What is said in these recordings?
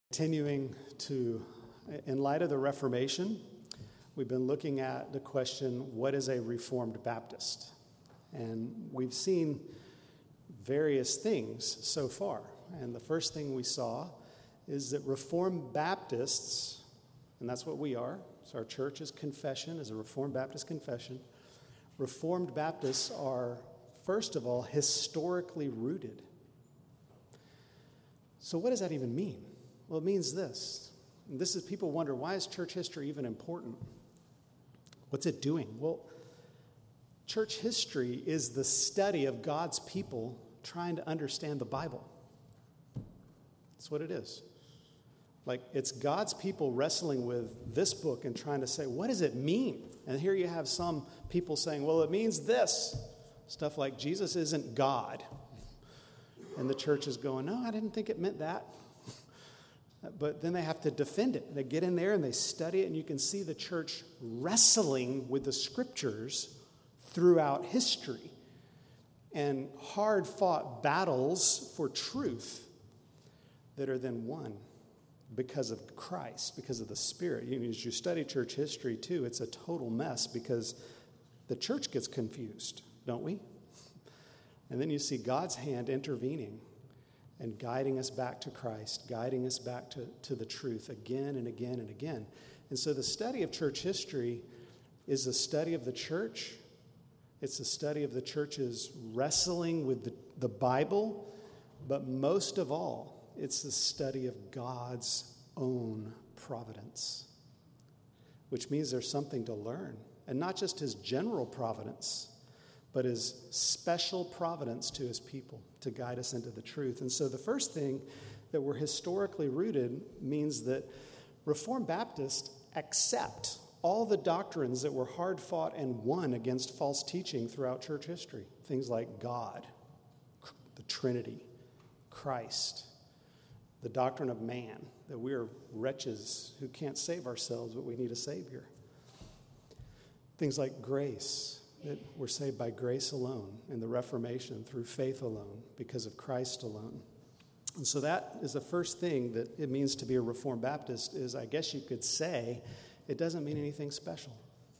Continuing to, in light of the Reformation, we've been looking at the question, what is a Reformed Baptist? And we've seen various things so far. And the first thing we saw is that Reformed Baptists, and that's what we are, so our church's confession is a Reformed Baptist confession. Reformed Baptists are, first of all, historically rooted. So what does that even mean? Well, it means this. And this is, people wonder, why is church history even important? What's it doing? Well, church history is the study of God's people trying to understand the Bible. That's what it is. Like, it's God's people wrestling with this book and trying to say, what does it mean? And here you have some people saying, well, it means this. Stuff like Jesus isn't God. And the church is going, no, I didn't think it meant that. But then they have to defend it. They get in there and they study it, and you can see the church wrestling with the scriptures throughout history and hard-fought battles for truth that are then won because of Christ, because of the Spirit. As you study church history, too, it's a total mess because the church gets confused, don't we? And then you see God's hand intervening and guiding us back to Christ, guiding us back to the truth again and again and again. And so the study of church history is a study of the church. It's a study of the church's wrestling with the Bible, but most of all, it's the study of God's own providence, which means there's something to learn, and not just his general providence, but his special providence to his people to guide us into the truth. And so the first thing, that we're historically rooted, means that Reformed Baptists accept all the doctrines that were hard fought and won against false teaching throughout church history. Things like God, the Trinity, Christ, the doctrine of man, that we are wretches who can't save ourselves, but we need a Savior. Things like grace, that we're saved by grace alone in the Reformation, through faith alone, because of Christ alone. And so that is the first thing that it means to be a Reformed Baptist, is, I guess you could say, it doesn't mean anything special.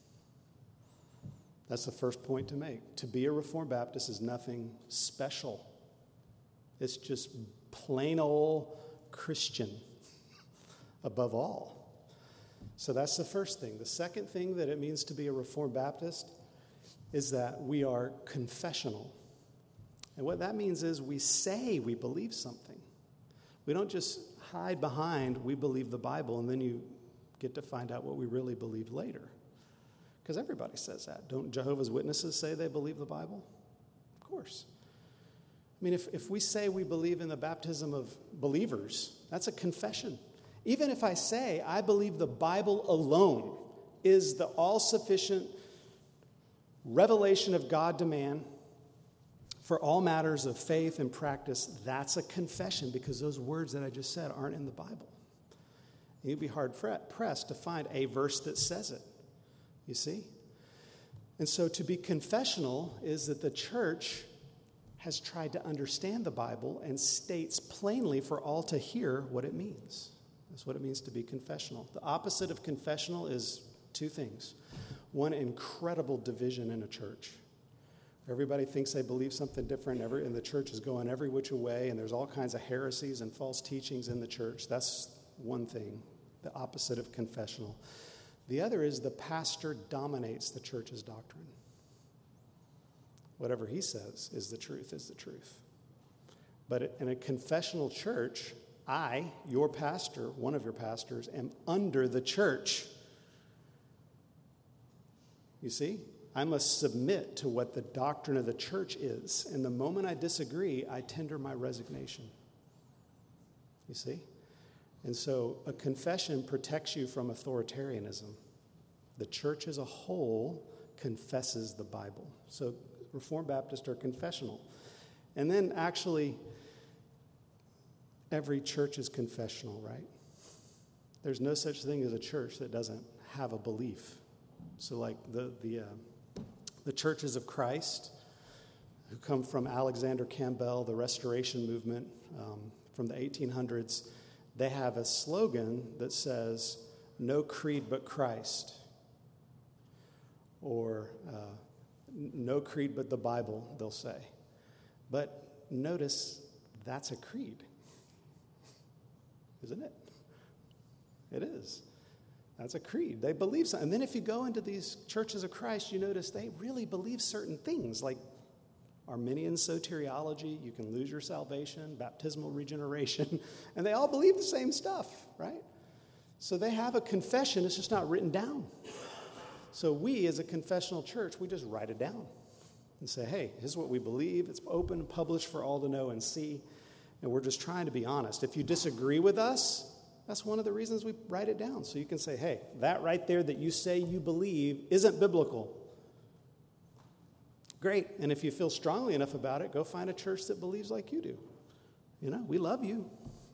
That's the first point to make. To be a Reformed Baptist is nothing special. It's just plain old Christian above all. So that's the first thing. The second thing that it means to be a Reformed Baptist is that we are confessional. And what that means is we say we believe something. We don't just hide behind, we believe the Bible, and then you get to find out what we really believe later. Because everybody says that. Don't Jehovah's Witnesses say they believe the Bible? Of course. I mean, if we say we believe in the baptism of believers, that's a confession. Even if I say I believe the Bible alone is the all-sufficient revelation of God to man for all matters of faith and practice, that's a confession, because those words that I just said aren't in the Bible. And you'd be hard-pressed to find a verse that says it, you see? And so to be confessional is that the church has tried to understand the Bible and states plainly for all to hear what it means. That's what it means to be confessional. The opposite of confessional is two things. One, incredible division in a church. Everybody thinks they believe something different, and the church is going every which way, and there's all kinds of heresies and false teachings in the church. That's one thing, the opposite of confessional. The other is the pastor dominates the church's doctrine. Whatever he says is the truth, is the truth. But in a confessional church, I, your pastor, one of your pastors, am under the church. You see, I must submit to what the doctrine of the church is. And the moment I disagree, I tender my resignation. You see? And so a confession protects you from authoritarianism. The church as a whole confesses the Bible. So Reformed Baptists are confessional. And then actually, every church is confessional, right? There's no such thing as a church that doesn't have a belief. So like the churches of Christ, who come from Alexander Campbell, the Restoration movement from the 1800s, they have a slogan that says, "No creed but Christ," or "No creed but the Bible," they'll say. But notice, that's a creed, isn't it? It is. That's a creed. They believe something. And then if you go into these churches of Christ, you notice they really believe certain things, like Arminian soteriology, you can lose your salvation, baptismal regeneration, and they all believe the same stuff, right? So they have a confession, it's just not written down. So we, as a confessional church, we just write it down and say, hey, here's what we believe. It's open, published for all to know and see, and we're just trying to be honest. If you disagree with us, that's one of the reasons we write it down. So you can say, hey, that right there that you say you believe isn't biblical. Great. And if you feel strongly enough about it, go find a church that believes like you do. We love you.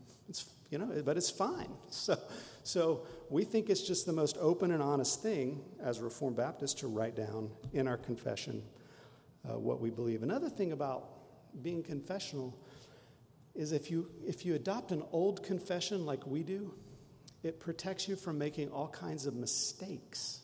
But it's fine. So we think it's just the most open and honest thing as Reformed Baptists to write down in our confession what we believe. Another thing about being confessional is if you adopt an old confession like we do, it protects you from making all kinds of mistakes.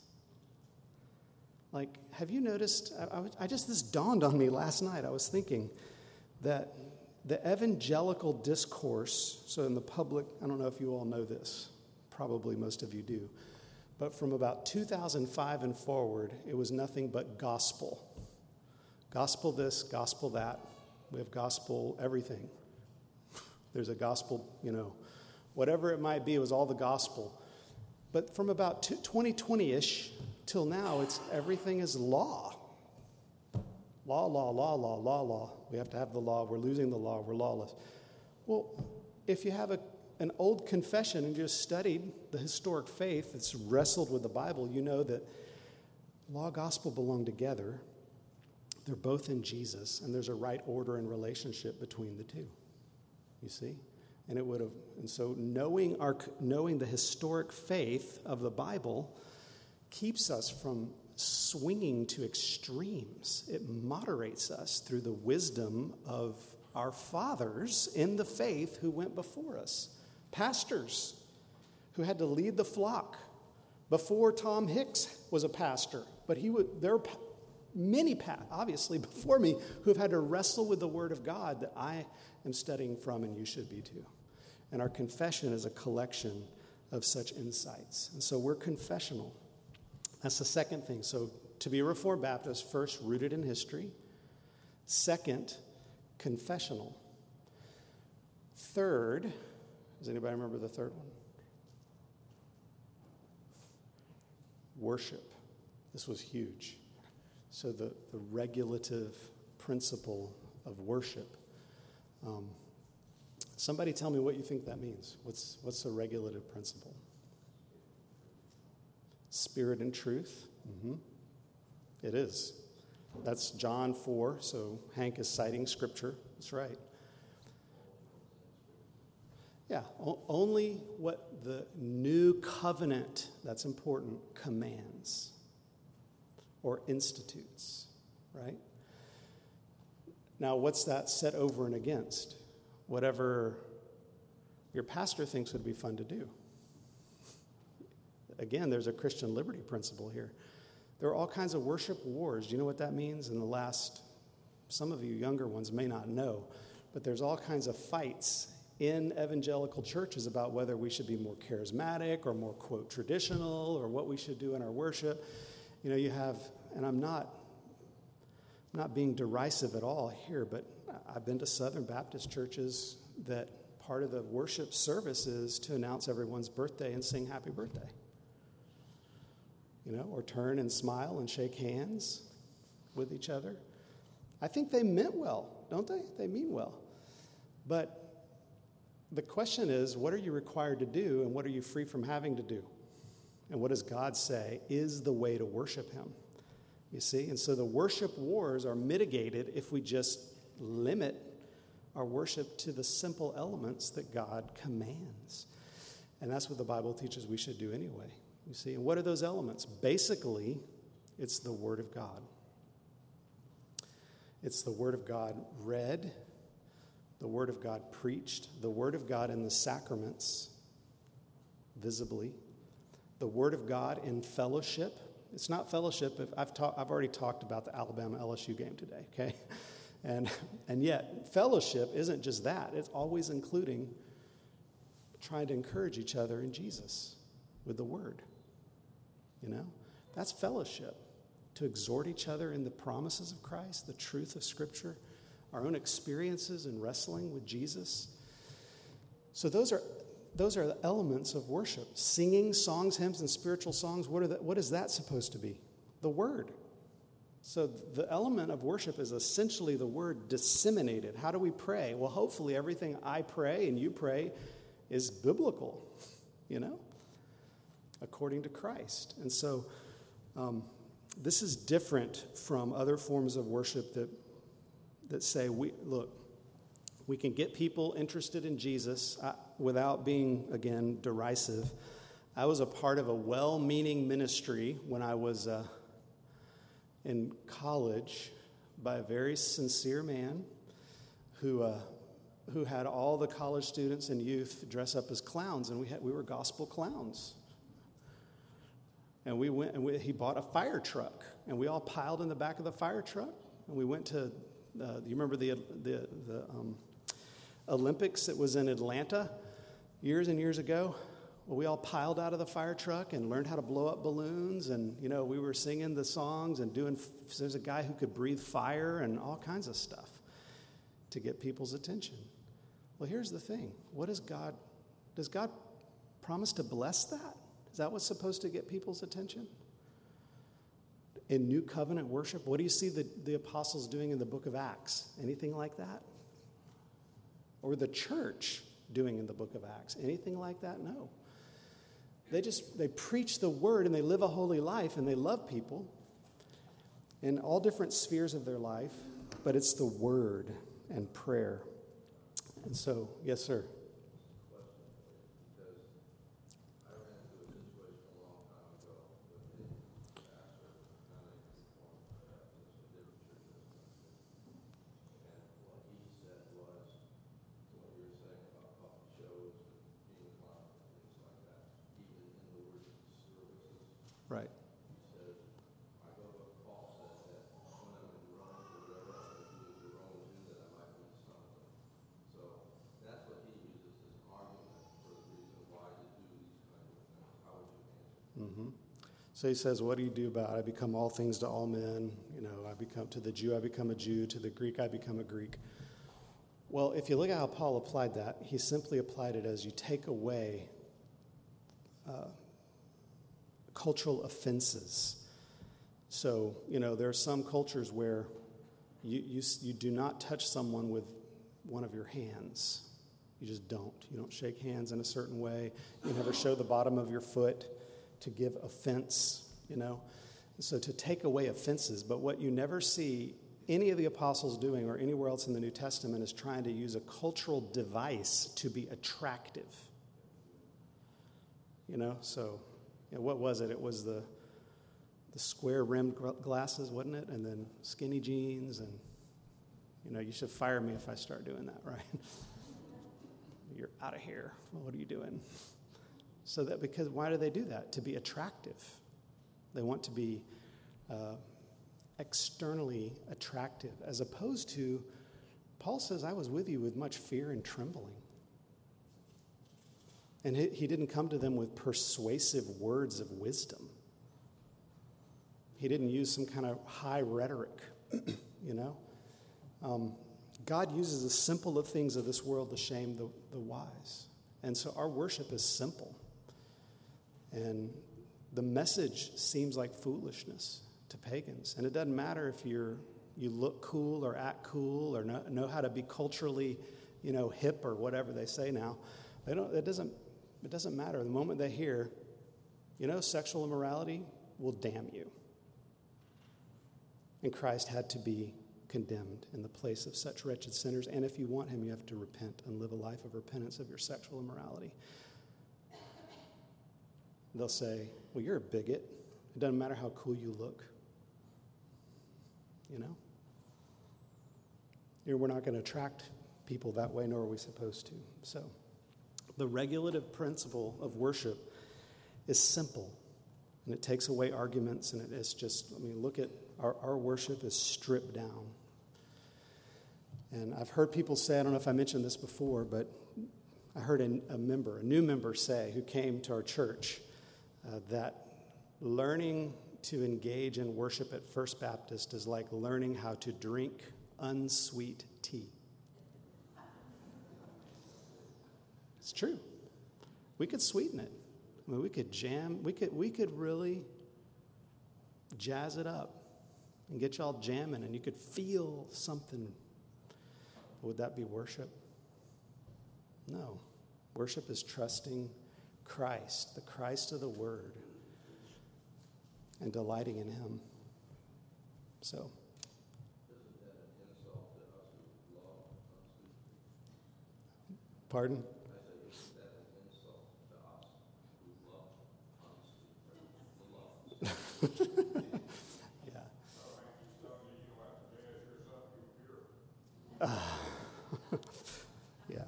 Like, have you noticed, this dawned on me last night. I was thinking that the evangelical discourse, so in the public, I don't know if you all know this, probably most of you do, but from about 2005 and forward, it was nothing but gospel. Gospel this, gospel that. We have gospel everything. There's a gospel, whatever it might be, it was all the gospel. But from about 2020-ish till now, everything is law. Law, law, law, law, law, law. We have to have the law. We're losing the law. We're lawless. Well, if you have an old confession and you just studied the historic faith that's wrestled with the Bible, you know that law and gospel belong together. They're both in Jesus, and there's a right order and relationship between the two. You see? And so knowing the historic faith of the Bible keeps us from swinging to extremes. It moderates us through the wisdom of our fathers in the faith who went before us. Pastors who had to lead the flock before Tom Hicks was a pastor. But there are many, obviously, before me who have had to wrestle with the Word of God that I am studying from, and you should be too. And our confession is a collection of such insights. And so we're confessional. That's the second thing. So to be a Reformed Baptist, first, rooted in history. Second, confessional. Third, does anybody remember the third one? Worship. This was huge. So the regulative principle of worship. Somebody tell me what you think that means. What's the regulative principle? Spirit and truth. Mm-hmm. It is. That's John 4, so Hank is citing Scripture. That's right. Yeah, only what the new covenant, that's important, commands or institutes, right? Now, what's that set over and against? Whatever your pastor thinks would be fun to do. Again, there's a Christian liberty principle here. There are all kinds of worship wars. Do you know what that means? Some of you younger ones may not know, but there's all kinds of fights in evangelical churches about whether we should be more charismatic or more, quote, traditional, or what we should do in our worship. You have, and I'm not being derisive at all here, but I've been to Southern Baptist churches that part of the worship service is to announce everyone's birthday and sing happy birthday. Or turn and smile and shake hands with each other. I think they meant well, don't they? They mean well. But the question is, what are you required to do, and what are you free from having to do? And what does God say is the way to worship him? You see? And so the worship wars are mitigated if we just limit our worship to the simple elements that God commands. And that's what the Bible teaches we should do anyway. You see? And what are those elements? Basically, it's the Word of God. It's the Word of God read, the Word of God preached, the Word of God in the sacraments, visibly, the Word of God in fellowship. It's not fellowship. I've already talked about the Alabama-LSU game today, okay? And yet, fellowship isn't just that. It's always including trying to encourage each other in Jesus with the Word. You know? That's fellowship. To exhort each other in the promises of Christ, the truth of Scripture, our own experiences in wrestling with Jesus. So those are the elements of worship. Singing songs, hymns, and spiritual songs, what is that supposed to be? The Word. So the element of worship is essentially the Word disseminated. How do we pray? Well, hopefully everything I pray and you pray is biblical, you know, according to Christ. And so this is different from other forms of worship that say, we can get people interested in Jesus without being, again, derisive. I was a part of a well-meaning ministry when I was in college by a very sincere man who had all the college students and youth dress up as clowns, and we were gospel clowns. And we went, and he bought a fire truck, and we all piled in the back of the fire truck, and we went to, you remember the Olympics that was in Atlanta years and years ago? Well, we all piled out of the fire truck and learned how to blow up balloons, and, you know, we were singing the songs and there's a guy who could breathe fire and all kinds of stuff to get people's attention. Well, here's the thing. Does God promise to bless that? Is that what's supposed to get people's attention? In New Covenant worship, what do you see the apostles doing in the book of Acts? Anything like that? Or the church doing in the book of Acts? Anything like that? No. They preach the word and they live a holy life and they love people in all different spheres of their life, but it's the word and prayer. And so, yes, sir. Right. Mm-hmm. So he says, what do you do about it? I become all things to all men. You know, to the Jew, I become a Jew. To the Greek, I become a Greek. Well, if you look at how Paul applied that, he simply applied it as you take away cultural offenses. So, you know, there are some cultures where you do not touch someone with one of your hands. You just don't. You don't shake hands in a certain way. You never show the bottom of your foot to give offense, you know. So to take away offenses, but what you never see any of the apostles doing or anywhere else in the New Testament is trying to use a cultural device to be attractive. You know, so what was it? It was the square-rimmed glasses, wasn't it? And then skinny jeans, and, you know, you should fire me if I start doing that, right? You're out of here. Well, what are you doing? So that, because why do they do that? To be attractive. They want to be externally attractive, as opposed to, Paul says, I was with you with much fear and trembling. And he didn't come to them with persuasive words of wisdom. He didn't use some kind of high rhetoric, you know. God uses the simple of things of this world to shame the wise. And so our worship is simple. And the message seems like foolishness to pagans. And it doesn't matter if you look cool or act cool or know how to be culturally, you know, hip or whatever they say now. It doesn't matter. The moment they hear, you know, sexual immorality will damn you. And Christ had to be condemned in the place of such wretched sinners. And if you want him, you have to repent and live a life of repentance of your sexual immorality. They'll say, well, you're a bigot. It doesn't matter how cool you look. You know? We're not going to attract people that way, nor are we supposed to. So the regulative principle of worship is simple, and it takes away arguments, and it's just, look at our worship is stripped down. And I've heard people say, I don't know if I mentioned this before, but I heard a new member say, who came to our church, that learning to engage in worship at First Baptist is like learning how to drink unsweet tea. It's true. We could sweeten it. We could jam. We could really jazz it up and get y'all jamming, and you could feel something. Would that be worship? No. Worship is trusting Christ, the Christ of the Word, and delighting in Him. So. Isn't that an insult to us who love unsweet? Pardon? I said, isn't that an insult to us who love unsweet? Yeah. Yeah.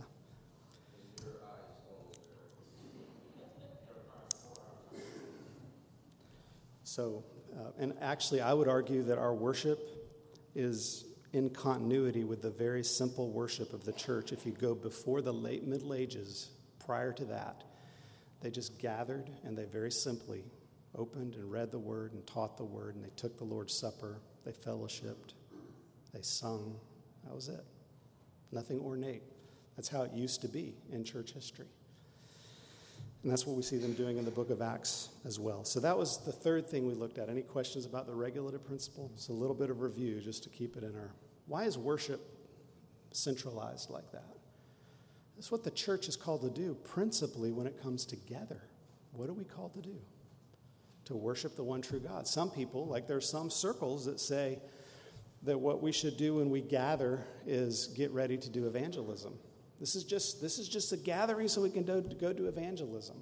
So, and actually, I would argue that our worship is in continuity with the very simple worship of the church. If you go before the late Middle Ages, prior to that, they just gathered and they very simply opened and read the Word and taught the Word, and they took the Lord's Supper, they fellowshipped, they sung. That was it. Nothing ornate. That's how it used to be in church history. And that's what we see them doing in the book of Acts as well. So that was the third thing we looked at. Any questions about the regulative principle? It's a little bit of review just to keep it in our... Why is worship centralized like that? That's what the church is called to do, principally when it comes together. What are we called to do? To worship the one true God. Some people, like there's some circles that say that what we should do when we gather is get ready to do evangelism. This is just a gathering so we can go do evangelism.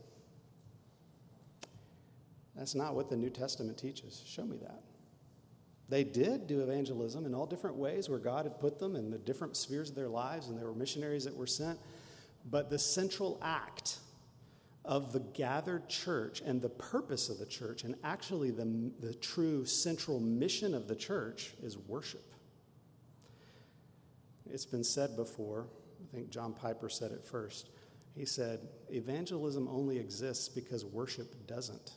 That's not what the New Testament teaches. Show me that. They did do evangelism in all different ways where God had put them in the different spheres of their lives, and there were missionaries that were sent. But the central act of the gathered church and the purpose of the church, and actually the true central mission of the church, is worship. It's been said before. I think John Piper said it first. He said, evangelism only exists because worship doesn't.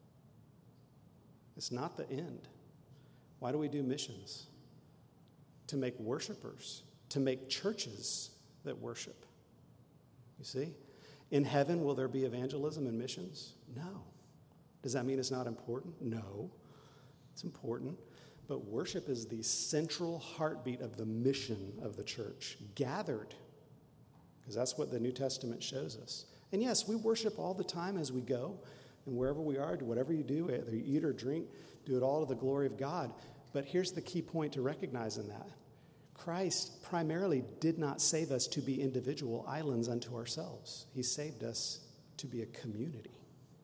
It's not the end. Why do we do missions? To make worshipers, to make churches that worship. You see? In heaven, will there be evangelism and missions? No. Does that mean it's not important? No. It's important. But worship is the central heartbeat of the mission of the church. Gathered. Because that's what the New Testament shows us. And yes, we worship all the time as we go. And wherever we are, whatever you do, whether you eat or drink, do it all to the glory of God. But here's the key point to recognize in that. Christ primarily did not save us to be individual islands unto ourselves. He saved us to be a community.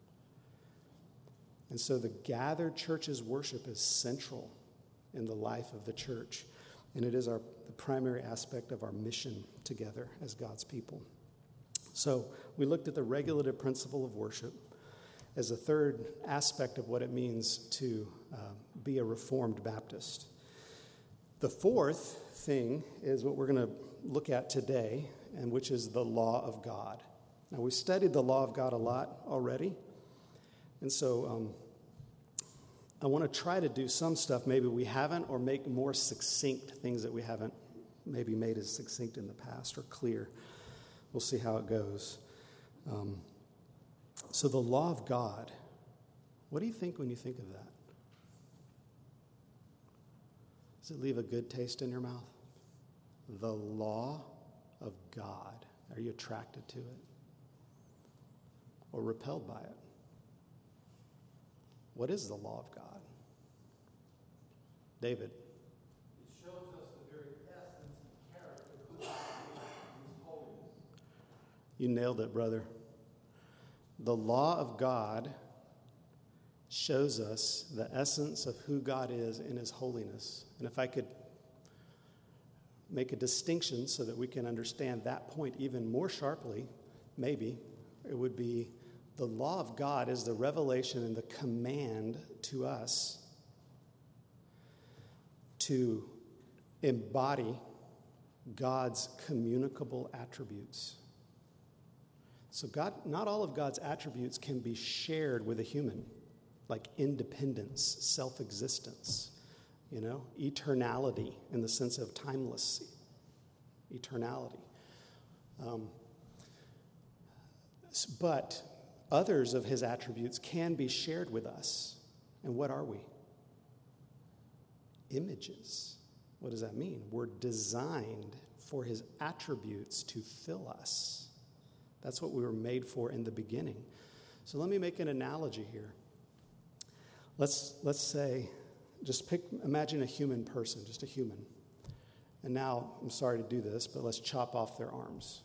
And so the gathered church's worship is central in the life of the church. And it is the primary aspect of our mission together as God's people. So we looked at the regulative principle of worship as a third aspect of what it means to be a Reformed Baptist. The fourth thing is what we're going to look at today, and which is the law of God. Now, we studied the law of God a lot already, and so I want to try to do some stuff maybe we haven't, or make more succinct things that we haven't maybe made as succinct in the past or clear. We'll see how it goes. So the law of God, what do you think when you think of that? Does it leave a good taste in your mouth? The law of God. Are you attracted to it? Or repelled by it? What is the law of God? David. It shows us the very essence and character of who God is, His holiness. You nailed it, brother. The law of God shows us the essence of who God is in His holiness. And if I could make a distinction so that we can understand that point even more sharply, maybe, it would be the law of God is the revelation and the command to us to embody God's communicable attributes. So not all of God's attributes can be shared with a human, like independence, self-existence, eternality in the sense of timeless eternality. But others of his attributes can be shared with us. And what are we? Images. What does that mean? We're designed for his attributes to fill us. That's what we were made for in the beginning. So let me make an analogy here. Let's say, imagine a human person, just a human. And now, I'm sorry to do this, but let's chop off their arms.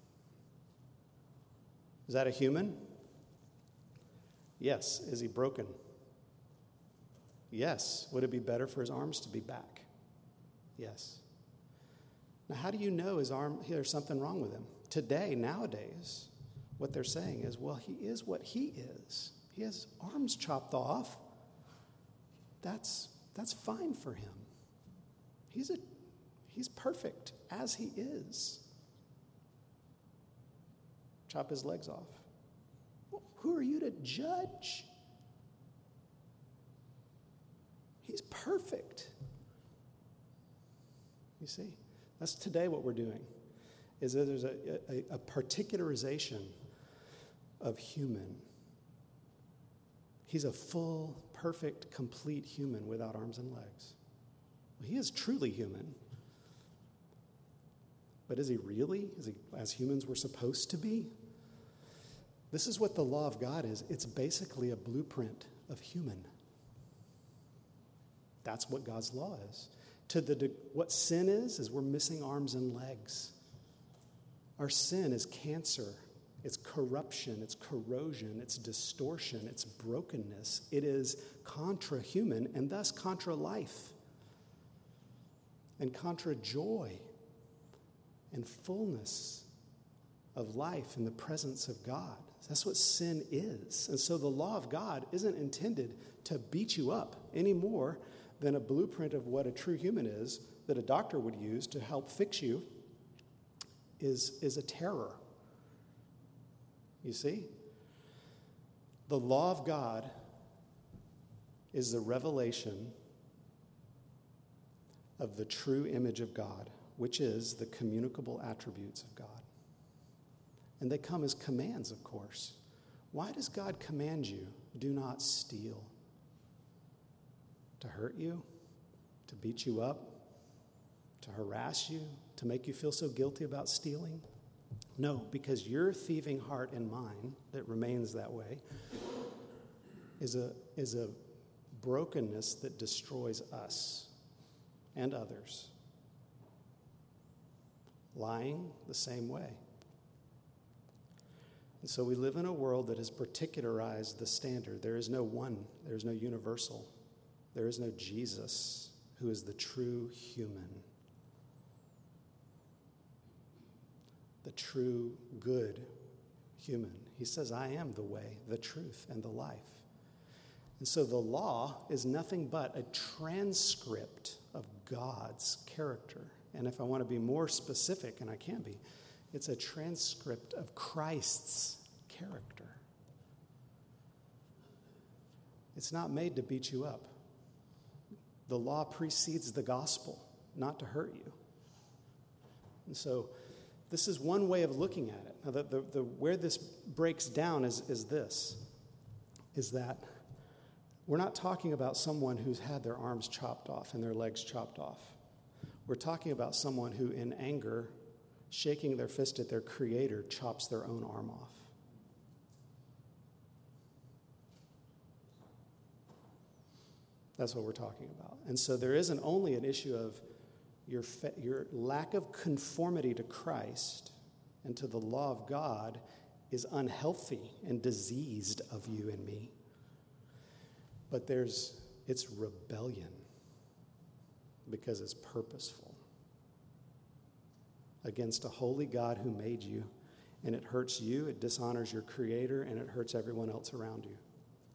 Is that a human? Yes. Is he broken? Yes. Would it be better for his arms to be back? Yes. Now, how do you know there's something wrong with him? Nowadays, what they're saying is, well, he is what he is. He has arms chopped off. That's fine for him. He's perfect as he is. Chop his legs off. Well, who are you to judge? He's perfect. You see, that's today what we're doing, is that there's a particularization of human. He's a full, perfect, complete human without arms and legs. Well, he is truly human. But is he really? Is he as humans we're supposed to be? This is what the law of God is. It's basically a blueprint of human. That's what God's law is. What sin is we're missing arms and legs. Our sin is cancer. It's corruption. It's corrosion. It's distortion. It's brokenness. It is contra human and thus contra life and contra joy and fullness of life in the presence of God. That's what sin is. And so the law of God isn't intended to beat you up any more than a blueprint of what a true human is that a doctor would use to help fix you is a terror. You see? The law of God is the revelation of the true image of God, which is the communicable attributes of God. And they come as commands, of course. Why does God command you, do not steal? To hurt you? To beat you up? To harass you? To make you feel so guilty about stealing? No, because your thieving heart and mine, that remains that way, is a brokenness that destroys us and others. Lying the same way. And so we live in a world that has particularized the standard. There is no one, there is no universal. There is no Jesus who is the true human. The true good human. He says, I am the way, the truth, and the life. And so the law is nothing but a transcript of God's character. And if I want to be more specific, and I can be, it's a transcript of Christ's character. It's not made to beat you up. The law precedes the gospel, not to hurt you. And so this is one way of looking at it. Now, where this breaks down is that we're not talking about someone who's had their arms chopped off and their legs chopped off. We're talking about someone who, in anger, shaking their fist at their Creator, chops their own arm off. That's what we're talking about. And so there isn't only an issue of your lack of conformity to Christ and to the law of God is unhealthy and diseased of you and me. But it's rebellion because it's purposeful. against a holy God who made you, and it hurts you, it dishonors your Creator, and it hurts everyone else around you.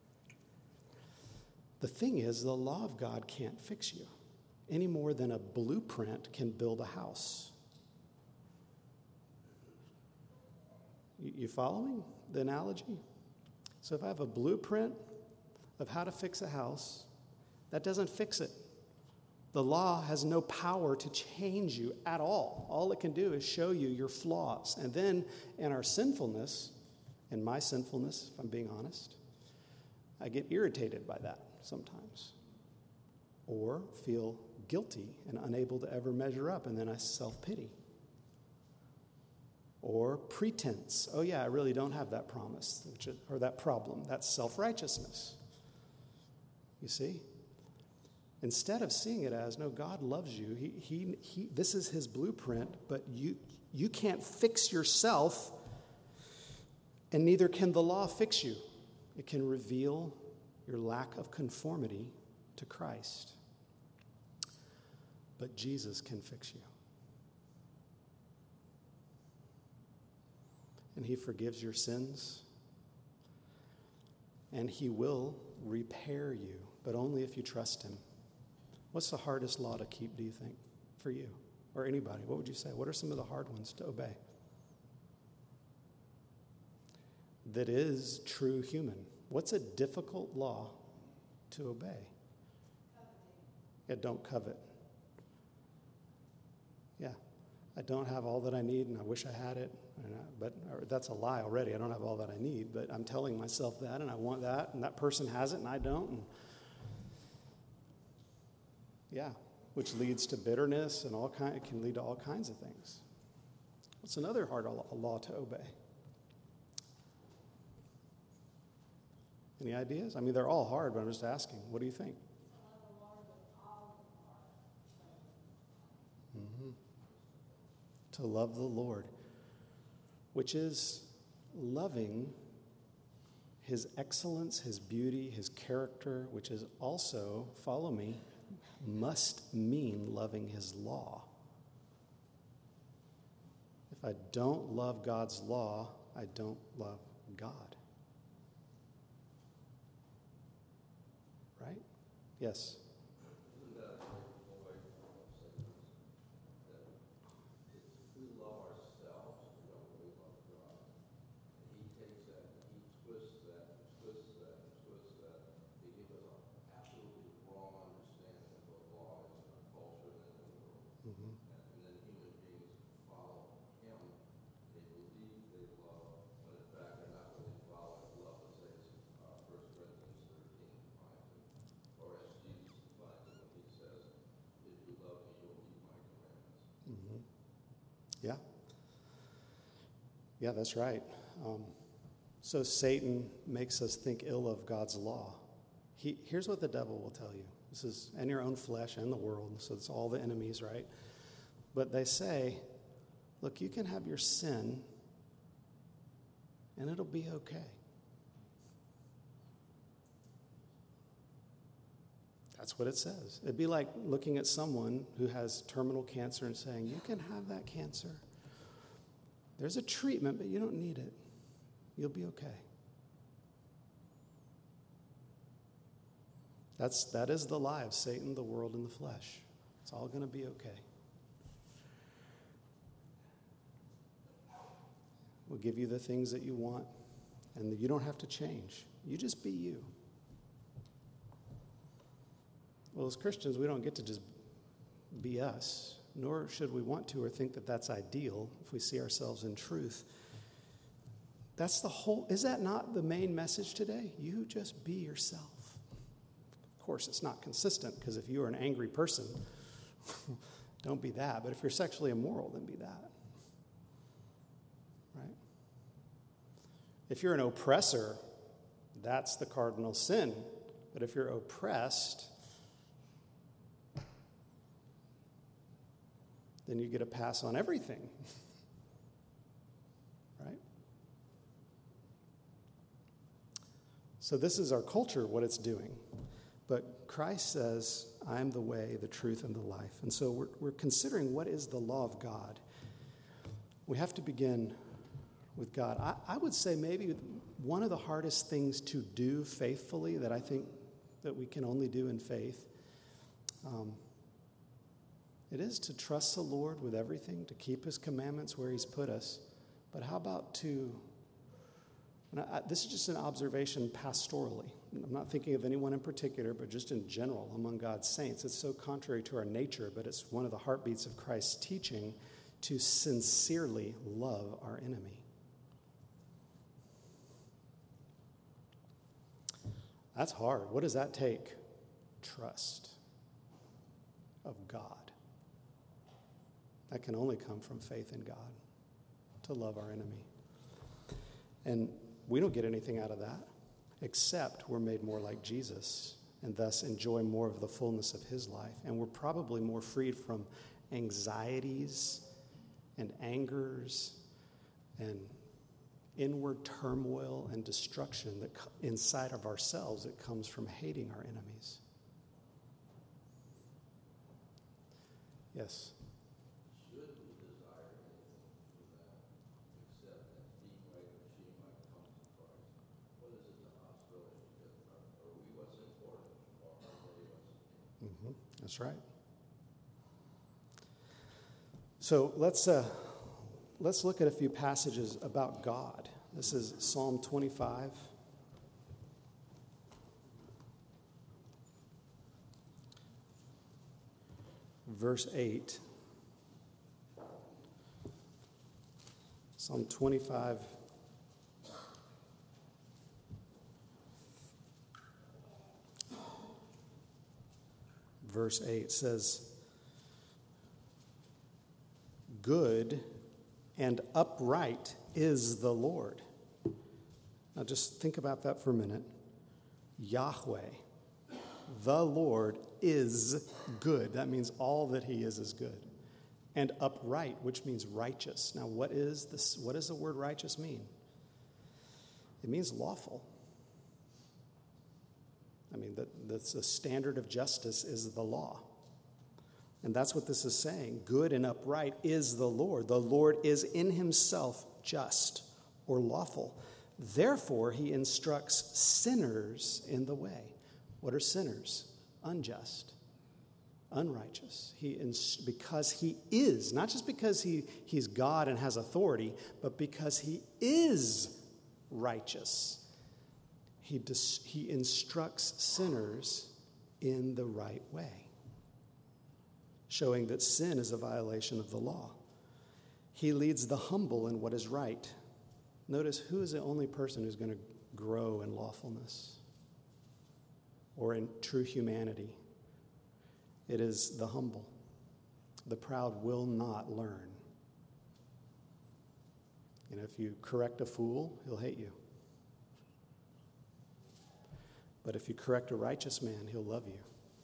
The thing is, the law of God can't fix you any more than a blueprint can build a house. You following the analogy? So if I have a blueprint of how to fix a house, that doesn't fix it. The law has no power to change you at all. All it can do is show you your flaws. And then in our sinfulness, in my sinfulness, if I'm being honest, I get irritated by that sometimes, or feel guilty and unable to ever measure up, and then I self-pity. Or pretense. Oh yeah, I really don't have that promise, or that problem. That's self-righteousness. You see? Instead of seeing it as, no, God loves you. This is his blueprint, but you can't fix yourself, and neither can the law fix you. It can reveal your lack of conformity to Christ. But Jesus can fix you. And he forgives your sins. And he will repair you, but only if you trust him. What's the hardest law to keep, do you think, for you or anybody? What would you say? What are some of the hard ones to obey? That is true human. What's a difficult law to obey? Yeah, don't covet. Yeah, I don't have all that I need, and I wish I had it. But that's a lie already. I don't have all that I need, but I'm telling myself that, and I want that, and that person has it, and I don't. And yeah, which leads to bitterness and it can lead to all kinds of things. What's another hard law to obey? Any ideas? I mean, they're all hard, but I'm just asking. What do you think? Mm-hmm. To love the Lord, which is loving his excellence, his beauty, his character, which is also, follow me, must mean loving his law. If I don't love God's law, I don't love God. Right? Yes. Isn't that a way that if we love ourselves, we don't really love God. And he takes that and he twists that and twists that and twists that. He gives us an absolutely wrong understanding of what law is in our culture and in the world. Mm-hmm. And then human beings follow him. They believe they love, but in fact they're not really following love. Let's say it's 1 Corinthians 13 defines it. Or as Jesus defines it when he says, if you love me, you'll keep my commandments. Mm-hmm. Yeah. Yeah, that's right. So Satan makes us think ill of God's law. Here's what the devil will tell you. This is in your own flesh and the world, so it's all the enemies, right? But they say, look, you can have your sin, and it'll be okay. That's what it says. It'd be like looking at someone who has terminal cancer and saying, you can have that cancer. There's a treatment, but you don't need it. You'll be okay. That is the lie of Satan, the world, and the flesh. It's all going to be okay. We'll give you the things that you want, and you don't have to change. You just be you. Well, as Christians, we don't get to just be us, nor should we want to or think that that's ideal if we see ourselves in truth. That's the whole, is that not the main message today? You just be yourself. Of course, it's not consistent, because if you are an angry person, don't be that. But if you're sexually immoral, then be that. Right? If you're an oppressor, that's the cardinal sin. But if you're oppressed, then you get a pass on everything. Right? So this is our culture, what it's doing. But Christ says, I am the way, the truth, and the life. And so we're considering what is the law of God. We have to begin with God. I would say maybe one of the hardest things to do faithfully that I think that we can only do in faith, it is to trust the Lord with everything, to keep his commandments where he's put us. But how about this is just an observation pastorally. I'm not thinking of anyone in particular, but just in general among God's saints. It's so contrary to our nature, but it's one of the heartbeats of Christ's teaching to sincerely love our enemy. That's hard. What does that take? Trust of God. That can only come from faith in God, to love our enemy. And we don't get anything out of that, except we're made more like Jesus and thus enjoy more of the fullness of his life. And we're probably more freed from anxieties and angers and inward turmoil and destruction that inside of ourselves that comes from hating our enemies. Yes? Should we desire anything for that, except that he might or she might come to Christ? What is it to us really? Are we what's important, or are they what's important? That's right. So let's look at a few passages about God. This is Psalm 25. Verse 8. Psalm 25. Verse 8 says, "Good and upright is the Lord." Now just think about that for a minute. Yahweh, the Lord, is good. That means all that he is good. And upright, which means righteous. Now what is this? What does the word righteous mean? It means lawful. I mean, that's the standard of justice is the law. And that's what this is saying. Good and upright is the Lord. The Lord is in himself just or lawful. Therefore, he instructs sinners in the way. What are sinners? Unjust, unrighteous. Because he is, not just because he's God and has authority, but because he is righteous. He instructs sinners in the right way, showing that sin is a violation of the law. He leads the humble in what is right. Notice, who is the only person who's going to grow in lawfulness or in true humanity? It is the humble. The proud will not learn. And if you correct a fool, he'll hate you. But if you correct a righteous man, he'll love you.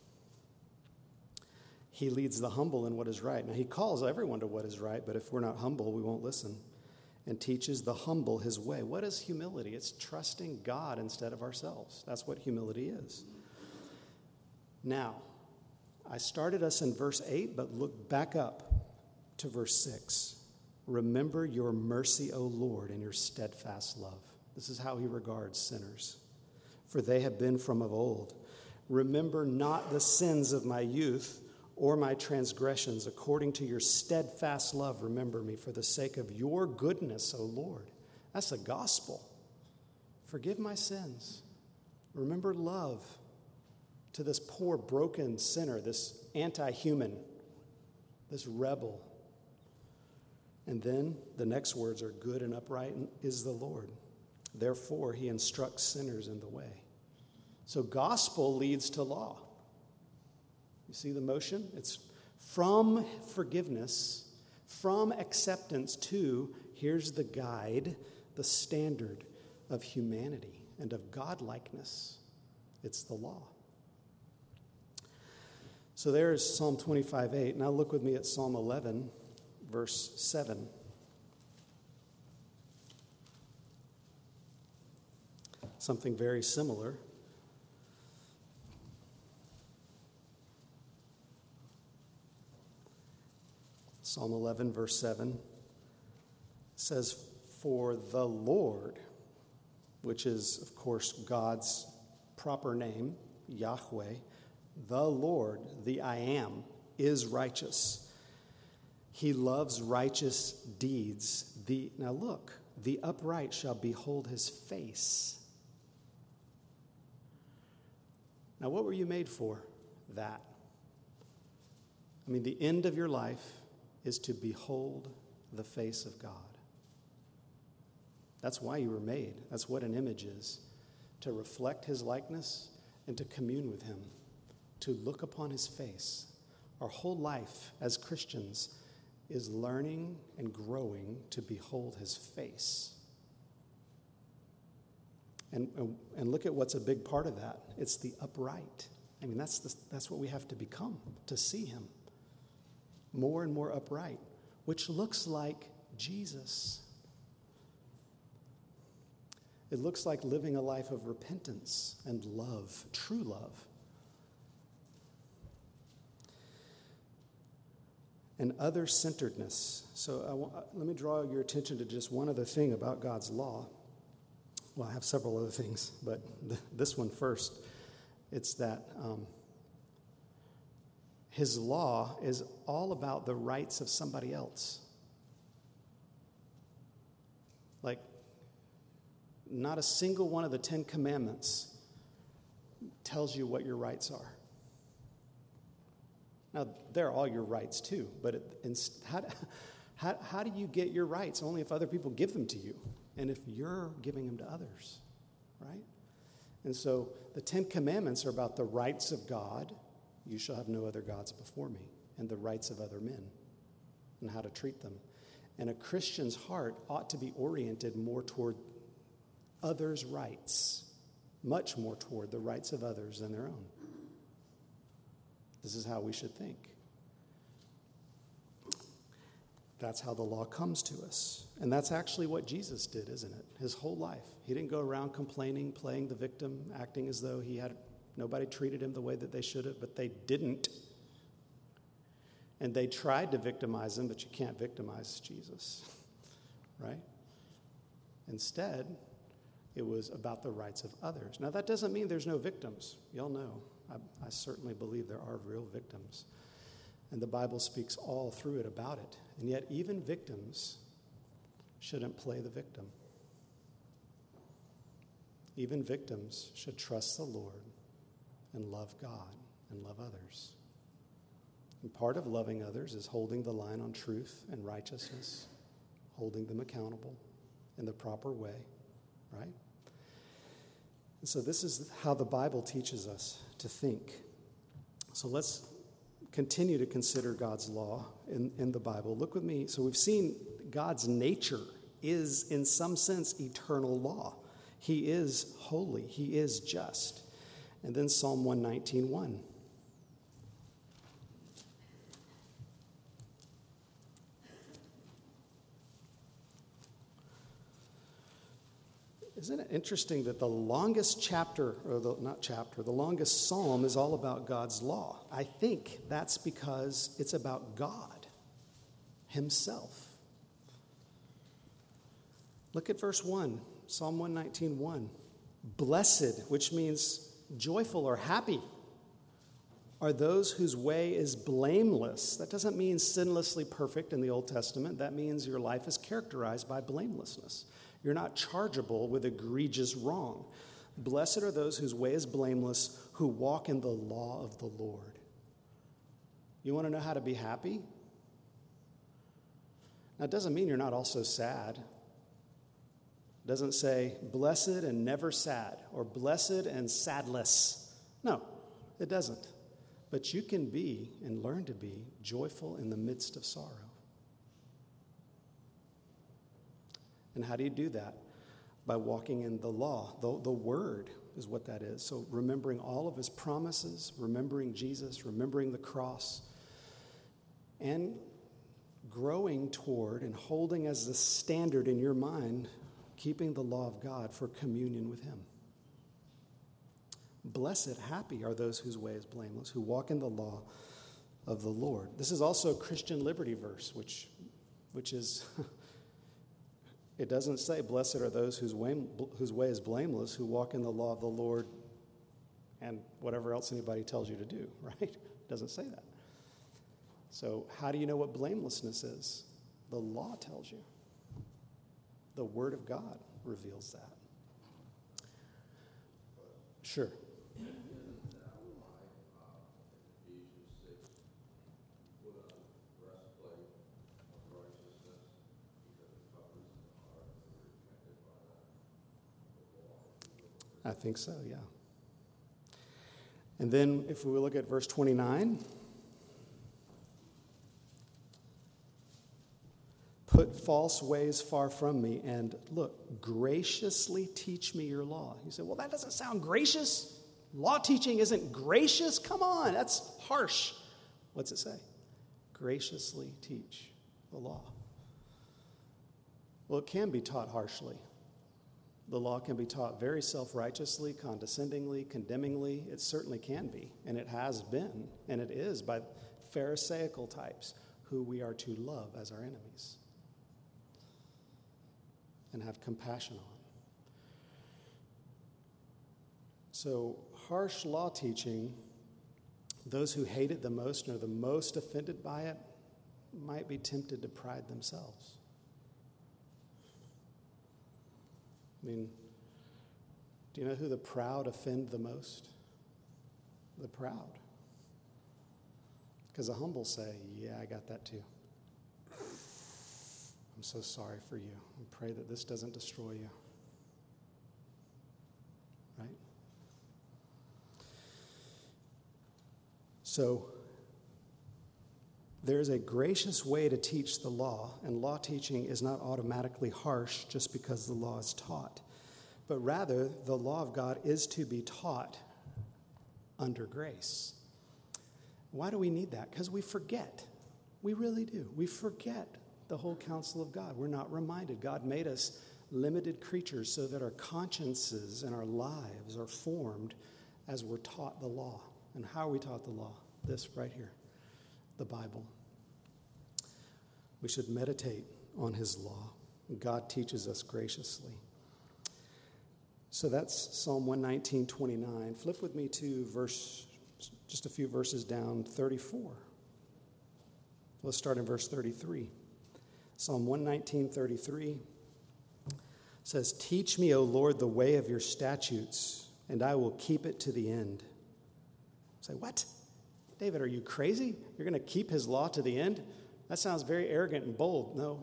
He leads the humble in what is right. Now, he calls everyone to what is right, but if we're not humble, we won't listen. And teaches the humble his way. What is humility? It's trusting God instead of ourselves. That's what humility is. Now, I started us in verse 8, but look back up to verse 6. Remember your mercy, O Lord, and your steadfast love. This is how he regards sinners. For they have been from of old. Remember not the sins of my youth, or my transgressions. According to your steadfast love, remember me for the sake of your goodness, O Lord. That's the gospel. Forgive my sins. Remember love to this poor, broken sinner, this anti-human, this rebel. And then the next words are good and upright is the Lord. Therefore, he instructs sinners in the way. So gospel leads to law. You see the motion? It's from forgiveness, from acceptance to, here's the guide, the standard of humanity and of godlikeness. It's the law. So there's Psalm 25:8. Now look with me at Psalm 11, verse 7. Something very similar. Psalm 11, verse 7. says, for the Lord, which is, of course, God's proper name, Yahweh, the Lord, the I Am, is righteous. He loves righteous deeds. Now look, the upright shall behold his face. Now, what were you made for? That. I mean, the end of your life is to behold the face of God. That's why you were made. That's what an image is. To reflect his likeness and to commune with him. To look upon his face. Our whole life as Christians is learning and growing to behold his face. And look at what's a big part of that. It's the upright. I mean, that's what we have to become, to see him. More and more upright, which looks like Jesus. It looks like living a life of repentance and love, true love. And other-centeredness. So let me draw your attention to just one other thing about God's law. Well, I have several other things, but this one first. It's that his law is all about the rights of somebody else. Like, not a single one of the 10 Commandments tells you what your rights are. Now, they're all your rights too, but how do you get your rights? Only if other people give them to you, and if you're giving them to others, right? And so the 10 Commandments are about the rights of God. You shall have no other gods before me, and the rights of other men and how to treat them. And a Christian's heart ought to be oriented more toward others' rights, much more toward the rights of others than their own. This is how we should think. That's how the law comes to us. And that's actually what Jesus did, isn't it? His whole life. He didn't go around complaining, playing the victim, acting as though nobody treated him the way that they should have, but they didn't. And they tried to victimize him, but you can't victimize Jesus, right? Instead, it was about the rights of others. Now, that doesn't mean there's no victims. Y'all know. I certainly believe there are real victims. And the Bible speaks all through it about it. And yet, even victims shouldn't play the victim. Even victims should trust the Lord and love God and love others. And part of loving others is holding the line on truth and righteousness, holding them accountable in the proper way, right? And so this is how the Bible teaches us to think. So let's continue to consider God's law in the Bible. Look with me. So we've seen God's nature is, in some sense, eternal law. He is holy. He is just. And then Psalm 119:1. Isn't it interesting that the longest chapter, or the longest psalm is all about God's law? I think that's because it's about God himself. Look at verse 1, Psalm 119:1. Blessed, which means joyful or happy, are those whose way is blameless. That doesn't mean sinlessly perfect in the Old Testament. That means your life is characterized by blamelessness. You're not chargeable with egregious wrong. Blessed are those whose way is blameless, who walk in the law of the Lord. You want to know how to be happy? Now, it doesn't mean you're not also sad. It doesn't say blessed and never sad, or blessed and sadless. No, it doesn't. But you can be and learn to be joyful in the midst of sorrow. And how do you do that? By walking in the law. The word is what that is. So remembering all of his promises, remembering Jesus, remembering the cross, and growing toward and holding as the standard in your mind, keeping the law of God for communion with him. Blessed, happy are those whose way is blameless, who walk in the law of the Lord. This is also a Christian liberty verse, which is It doesn't say, blessed are those whose way is blameless, who walk in the law of the Lord and whatever else anybody tells you to do, right? It doesn't say that. So how do you know what blamelessness is? The law tells you. The Word of God reveals that. Sure. Isn't that why in Ephesians 6, put on the breastplate of righteousness, because it covers the heart and we're protected by the law? I think so, yeah. And then if we look at verse 29, put false ways far from me, and look, graciously teach me your law. You say, well, that doesn't sound gracious. Law teaching isn't gracious. Come on, that's harsh. What's it say? Graciously teach the law. Well, it can be taught harshly. The law can be taught very self-righteously, condescendingly, condemningly. It certainly can be, and it has been, and it is by Pharisaical types who we are to love as our enemies and have compassion on. So harsh law teaching, those who hate it the most and are the most offended by it might be tempted to pride themselves. I mean, do you know who the proud offend the most? The proud. Because the humble say, yeah, I got that too. I'm so sorry for you. I pray that this doesn't destroy you. Right? So, there is a gracious way to teach the law, and law teaching is not automatically harsh just because the law is taught. But rather, the law of God is to be taught under grace. Why do we need that? Because we forget. We really do. We forget the whole counsel of God. We're not reminded. God made us limited creatures so that our consciences and our lives are formed as we're taught the law. And how are we taught the law? This right here, the Bible. We should meditate on his law. God teaches us graciously. So that's Psalm 119:29. Flip with me to just a few verses down, 34. Let's start in verse 33. Psalm 119:33 says, teach me, O Lord, the way of your statutes, and I will keep it to the end. Say, what? David, are you crazy? You're going to keep his law to the end? That sounds very arrogant and bold. No.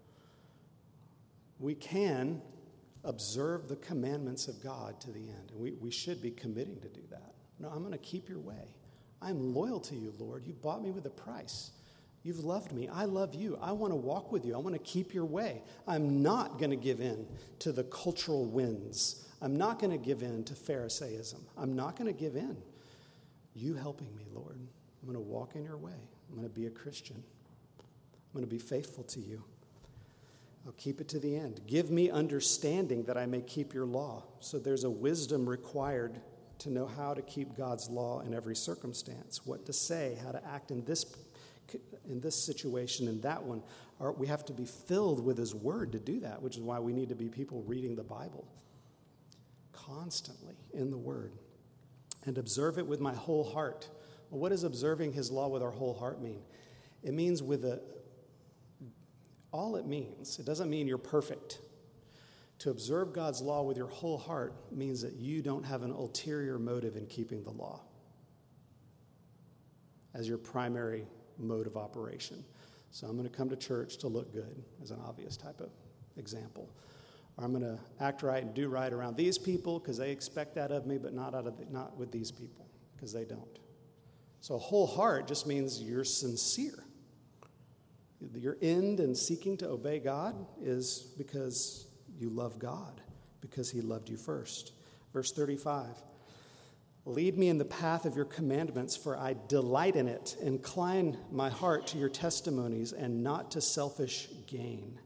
We can observe the commandments of God to the end, and we should be committing to do that. No, I'm going to keep your way. I'm loyal to you, Lord. You bought me with a price. You've loved me. I love you. I want to walk with you. I want to keep your way. I'm not going to give in to the cultural winds. I'm not going to give in to Pharisaism. I'm not going to give in. You helping me, Lord. I'm going to walk in your way. I'm going to be a Christian. I'm going to be faithful to you. I'll keep it to the end. Give me understanding that I may keep your law. So there's a wisdom required to know how to keep God's law in every circumstance, what to say, how to act in this situation, in that one. We have to be filled with his word to do that, which is why we need to be people reading the Bible constantly in the word and observe it with my whole heart. Well, what does observing his law with our whole heart mean? It means all it means, it doesn't mean you're perfect. To observe God's law with your whole heart means that you don't have an ulterior motive in keeping the law as your primary mode of operation. So I'm going to come to church to look good, as an obvious type of example. Or I'm going to act right and do right around these people because they expect that of me, but not with these people because they don't. So whole heart just means you're sincere. Your end in seeking to obey God is because you love God, because he loved you first. Verse 35, lead me in the path of your commandments, for I delight in it. Incline my heart to your testimonies and not to selfish gain.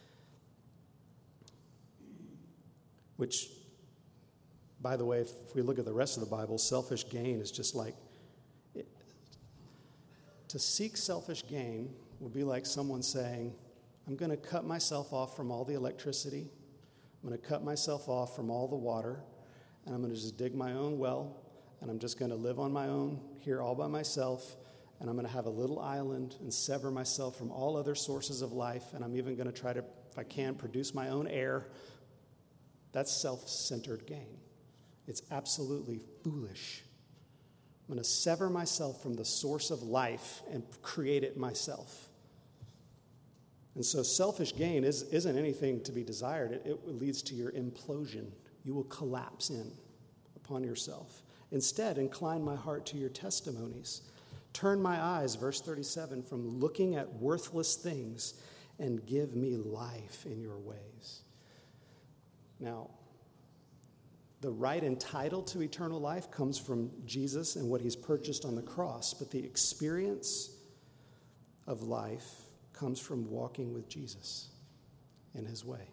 Which, by the way, if we look at the rest of the Bible, selfish gain is just like, to seek selfish gain would be like someone saying, I'm going to cut myself off from all the electricity. I'm going to cut myself off from all the water, and I'm going to just dig my own well, and I'm just going to live on my own here all by myself, and I'm going to have a little island and sever myself from all other sources of life, and I'm even going to try to, if I can, produce my own air. That's self-centered gain. It's absolutely foolish. I'm going to sever myself from the source of life and create it myself. And so selfish gain isn't anything to be desired. It leads to your implosion. You will collapse in upon yourself. Instead, incline my heart to your testimonies. Turn my eyes, verse 37, from looking at worthless things and give me life in your ways. Now, the right and title to eternal life comes from Jesus and what he's purchased on the cross, but the experience of life comes from walking with Jesus in his way.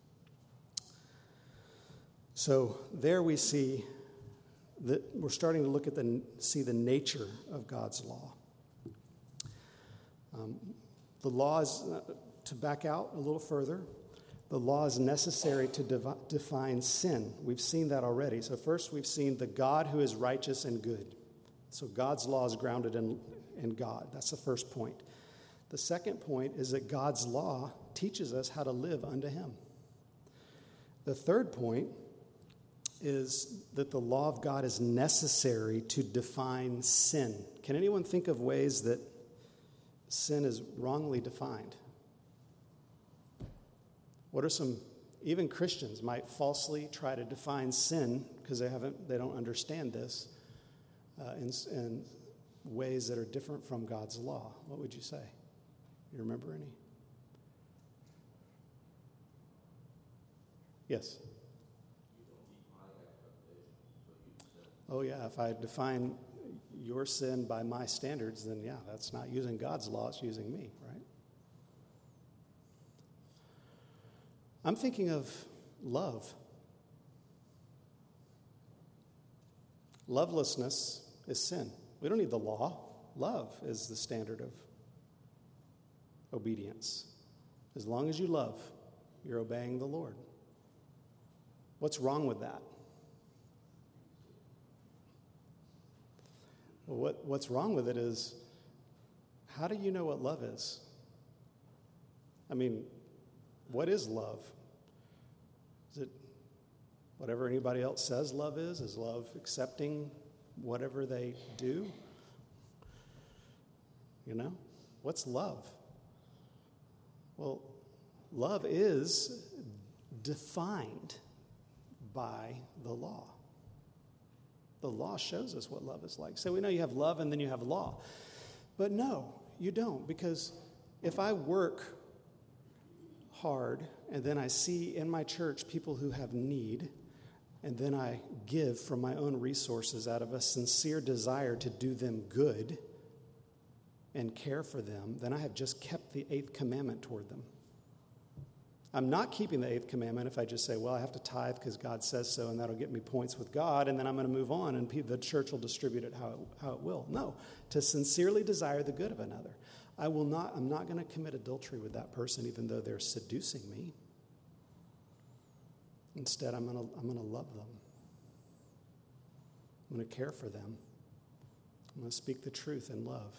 So there we see that we're starting to look at see the nature of God's law. The law is, to back out a little further, the law is necessary to define sin. We've seen that already. So first we've seen the God who is righteous and good. So God's law is grounded in God. That's the first point. The second point is that God's law teaches us how to live unto him. The third point is that the law of God is necessary to define sin. Can anyone think of ways that sin is wrongly defined? What are some, even Christians might falsely try to define sin because they don't understand this in ways that are different from God's law. What would you say? You remember any? Yes. Oh yeah, if I define your sin by my standards, then yeah, that's not using God's law, it's using me, right? I'm thinking of love. Lovelessness is sin. We don't need the law. Love is the standard of obedience. As long as you love, you're obeying the Lord. What's wrong with that? Well, what's wrong with it is, how do you know what love is? I mean, what is love? Is it whatever anybody else says love is? Is love accepting whatever they do? You know? What's love? Well, love is defined by the law. The law shows us what love is like. So we know you have love and then you have law. But no, you don't, because if I work hard and then I see in my church people who have need, and then I give from my own resources out of a sincere desire to do them good and care for them, then I have just kept the 8th commandment toward them. I'm not keeping the 8th commandment if I just say, well, I have to tithe because God says so, and that'll get me points with God, and then I'm going to move on, and the church will distribute it how it will. No, to sincerely desire the good of another. I'm not going to commit adultery with that person, even though they're seducing me. Instead, I'm going to love them. I'm going to care for them. I'm going to speak the truth in love.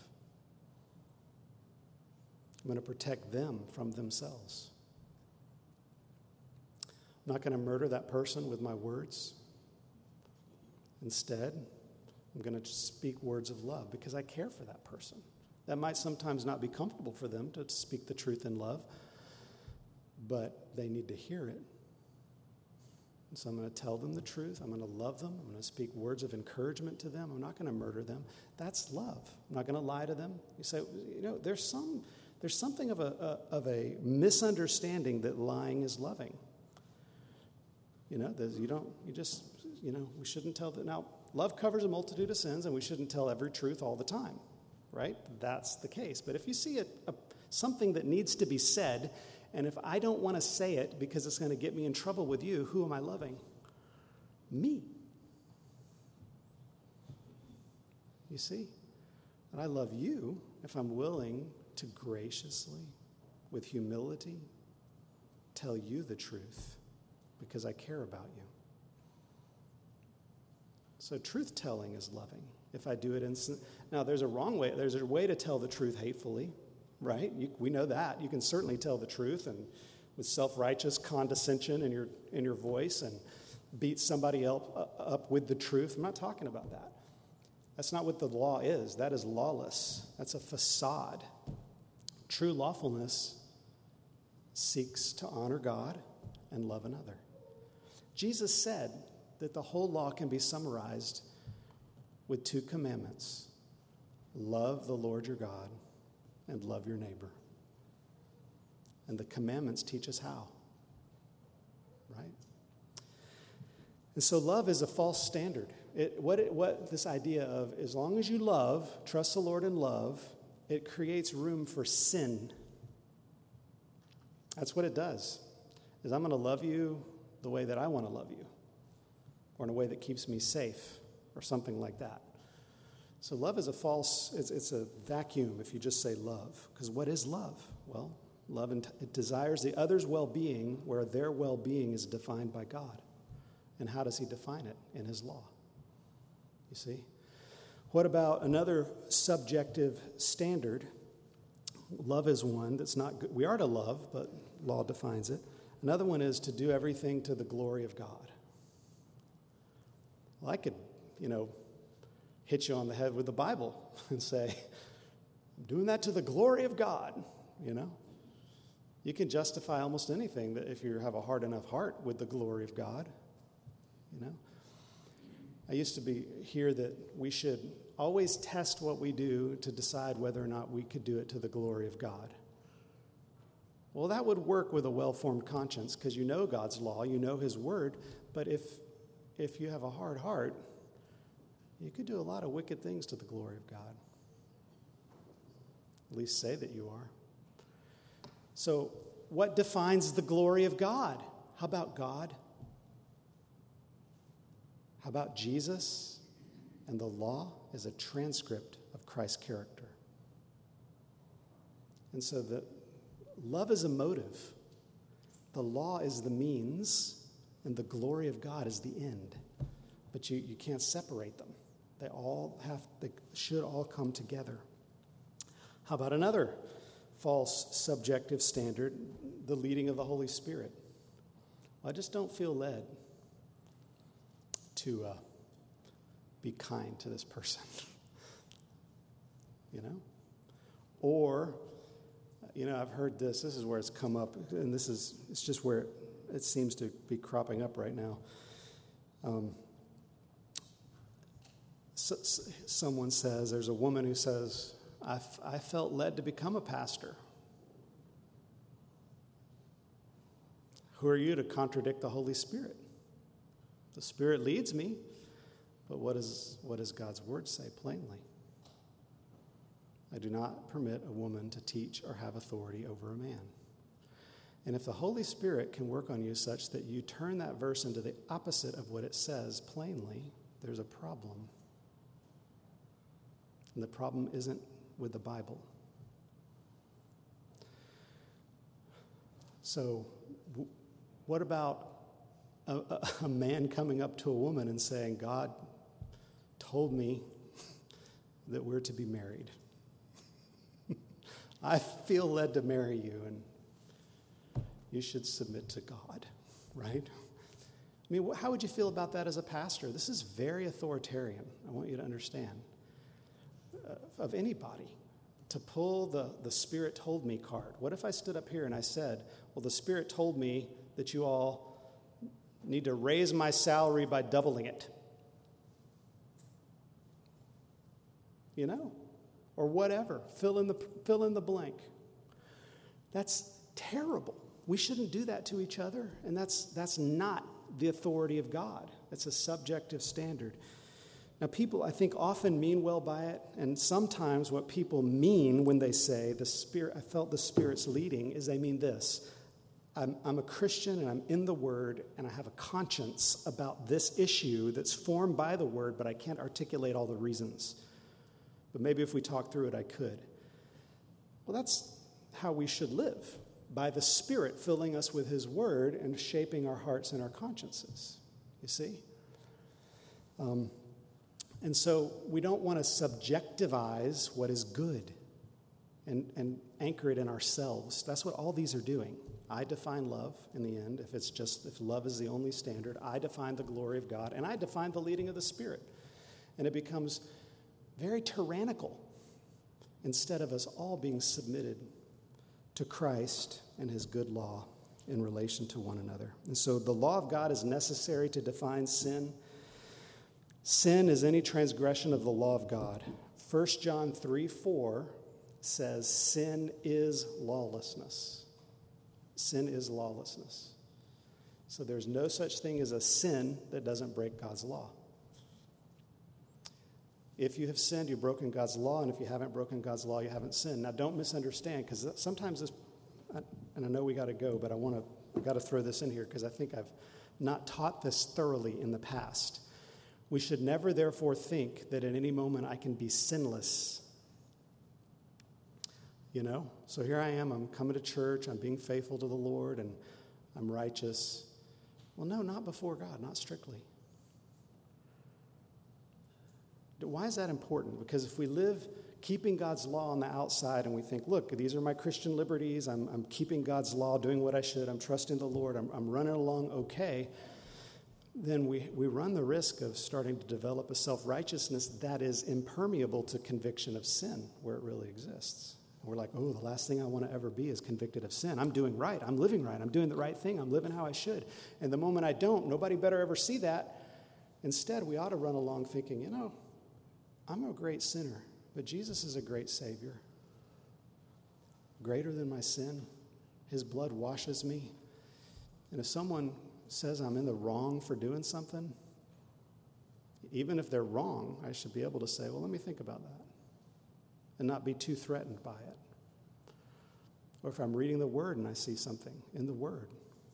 I'm going to protect them from themselves. I'm not going to murder that person with my words. Instead, I'm going to just speak words of love because I care for that person. That might sometimes not be comfortable for them to speak the truth in love, but they need to hear it. And so I'm going to tell them the truth. I'm going to love them. I'm going to speak words of encouragement to them. I'm not going to murder them. That's love. I'm not going to lie to them. You say, there's something of a misunderstanding that lying is loving. We shouldn't tell that. Now, love covers a multitude of sins, and we shouldn't tell every truth all the time, right? That's the case. But if you see something that needs to be said, and if I don't want to say it because it's going to get me in trouble with you, who am I loving? Me. You see? And I love you if I'm willing to graciously, with humility, tell you the truth because I care about you. So truth-telling is loving. If I do it now, there's a wrong way. There's a way to tell the truth hatefully, right? We know that. You can certainly tell the truth and with self-righteous condescension in your voice and beat somebody else up with the truth. I'm not talking about that. That's not what the law is. That is lawless. That's a facade. True lawfulness seeks to honor God and love another. Jesus said that the whole law can be summarized with 2 commandments. Love the Lord your God and love your neighbor. And the commandments teach us how, right? And so love is a false standard. What this idea of as long as you love, trust the Lord in love, it creates room for sin. That's what it does. Is I'm going to love you the way that I want to love you, or in a way that keeps me safe, or something like that. So love is it's a vacuum if you just say love. Because what is love? Well, love it desires the other's well-being where their well-being is defined by God. And how does he define it? In his law. You see? What about another subjective standard? Love is one that's not good. We are to love, but law defines it. Another one is to do everything to the glory of God. Well, I could, hit you on the head with the Bible and say, I'm doing that to the glory of God, You can justify almost anything that if you have a hard enough heart with the glory of God, I used to hear that we should always test what we do to decide whether or not we could do it to the glory of God. Well, that would work with a well-formed conscience because you know God's law, you know his word, but if you have a hard heart, you could do a lot of wicked things to the glory of God. At least say that you are. So, what defines the glory of God? How about God? How about Jesus? And the law is a transcript of Christ's character. And so love is a motive. The law is the means, and the glory of God is the end. But you can't separate them. They should all come together. How about another false subjective standard, the leading of the Holy Spirit? Well, I just don't feel led to be kind to this person, Or, I've heard this is where it's come up, and it's just where it seems to be cropping up right now. Someone says, there's a woman who says, I felt led to become a pastor. Who are you to contradict the Holy Spirit? The Spirit leads me, but what does God's word say plainly? I do not permit a woman to teach or have authority over a man. And if the Holy Spirit can work on you such that you turn that verse into the opposite of what it says plainly, there's a problem. And the problem isn't with the Bible. So, what about a man coming up to a woman and saying, God told me that we're to be married. I feel led to marry you, and you should submit to God, right? I mean, how would you feel about that as a pastor? This is very authoritarian. I want you to understand. Of anybody, to pull the Spirit told me card. What if I stood up here and I said, well, the Spirit told me that you all need to raise my salary by doubling it? Or whatever. Fill in the blank. That's terrible. We shouldn't do that to each other, and that's not the authority of God. It's a subjective standard. Now, people, I think, often mean well by it, and sometimes what people mean when they say, I felt the Spirit's leading, is they mean this. I'm a Christian, and I'm in the Word, and I have a conscience about this issue that's formed by the Word, but I can't articulate all the reasons. But maybe if we talk through it, I could. Well, that's how we should live. by the Spirit filling us with his word and shaping our hearts and our consciences. You see? And so we don't want to subjectivize what is good and anchor it in ourselves. That's what all these are doing. I define love in the end. If love is the only standard, I define the glory of God, and I define the leading of the Spirit. And it becomes very tyrannical instead of us all being submitted to Christ and his good law in relation to one another. And so the law of God is necessary to define sin. Sin is any transgression of the law of God. 1 John 3:4 says sin is lawlessness. Sin is lawlessness. So there's no such thing as a sin that doesn't break God's law. If you have sinned, you've broken God's law, and if you haven't broken God's law, you haven't sinned. Now, don't misunderstand, because sometimes this, and I know we got to go, but I got to throw this in here because I think I've not taught this thoroughly in the past. We should never, therefore, think that at any moment I can be sinless. You know? So here I am, I'm coming to church, I'm being faithful to the Lord, and I'm righteous. Well, no, not before God, not strictly. Why is that important? Because if we live keeping God's law on the outside and we think, look, these are my Christian liberties, I'm keeping God's law, doing what I should, I'm trusting the Lord, I'm running along okay, then we run the risk of starting to develop a self-righteousness that is impermeable to conviction of sin where it really exists. And we're like, oh, the last thing I want to ever be is convicted of sin. I'm doing right, I'm living right, I'm doing the right thing, I'm living how I should. And the moment I don't, nobody better ever see that. Instead, we ought to run along thinking, you know, I'm a great sinner, but Jesus is a great Savior. Greater than my sin. His blood washes me. And if someone says I'm in the wrong for doing something, even if they're wrong, I should be able to say, well, let me think about that and not be too threatened by it. Or if I'm reading the Word and I see something in the Word,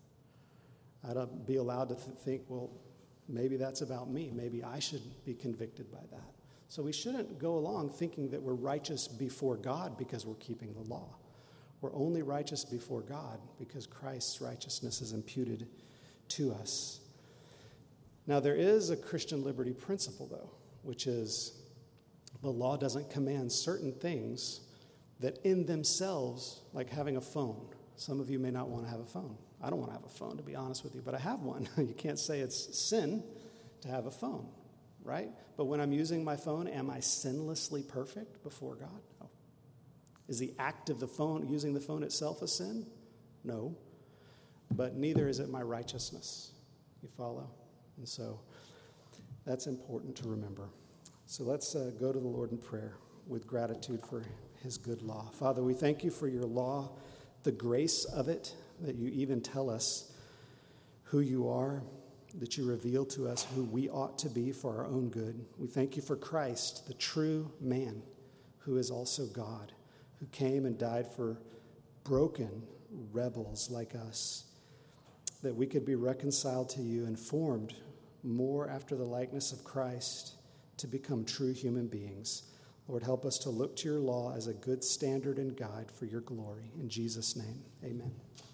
I'd be allowed to think, well, maybe that's about me. Maybe I should be convicted by that. So we shouldn't go along thinking that we're righteous before God because we're keeping the law. We're only righteous before God because Christ's righteousness is imputed to us. Now, there is a Christian liberty principle, though, which is the law doesn't command certain things that in themselves, like having a phone. Some of you may not want to have a phone. I don't want to have a phone, to be honest with you, but I have one. You can't say it's sin to have a phone, right? But when I'm using my phone, am I sinlessly perfect before God? No. Is the act of the phone, using the phone itself, a sin? No. But neither is it my righteousness. You follow? And so that's important to remember. So let's go to the Lord in prayer with gratitude for his good law. Father, we thank you for your law, the grace of it, that you even tell us who you are, that you reveal to us who we ought to be for our own good. We thank you for Christ, the true man, who is also God, who came and died for broken rebels like us, that we could be reconciled to you and formed more after the likeness of Christ to become true human beings. Lord, help us to look to your law as a good standard and guide for your glory. In Jesus' name, amen.